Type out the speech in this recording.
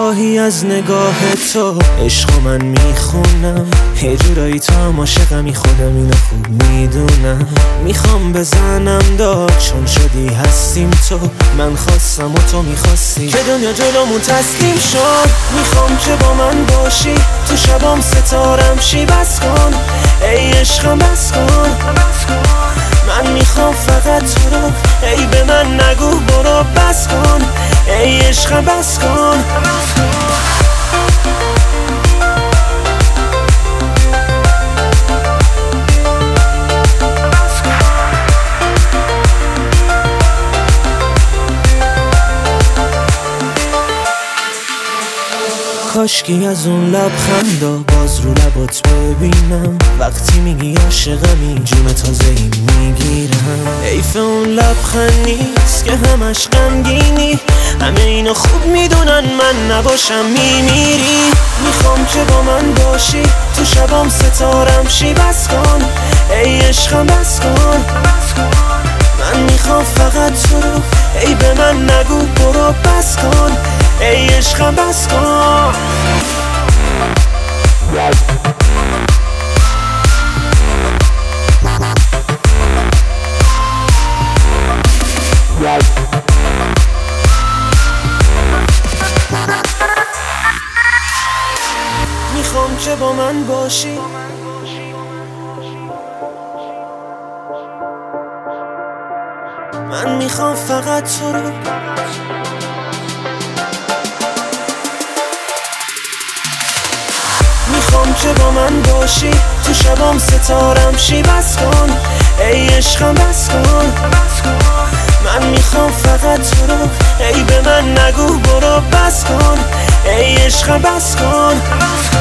گاهی از نگاه تو عشق من میخونم، یه جورایی تو هم عاشقمی، خودم اینو خوب میدونم. میخوام بزنم داد چون شدی هستیم تو، من خواستم و تو میخواستی که دنیا جلومون تسلیم شد. میخوام که با من باشی تو شبام ستارم شی، بس کن ای عشقم بس کن. من میخوام فقط تو رو، ای به من نگو برو، بس کن ای عشقم بس کن. کاشکی از اون لبخندا باز رو لبات ببینم، وقتی میگی عاشقمی جون تازه‌ای میگیرم. حیف اون لبخند نیست که همش غمگینی، همه اینو خوب میدونن من نباشم میمیری. میخوام که با من باشی تو شبام ستارم شی، بس کن ای عشقم بس کن. من میخوام فقط تو رو، ای به من نگو برو، بس کن ای عشقم بس کن. میخوام که با من باشی، من میخوام فقط تو رو. میخوام که با من باشی تو شبام ستارم شی، بس کن ای عشقم بس کن. من میخوام فقط تو رو، ای به من نگو برو، بس کن ای عشقم بس کن.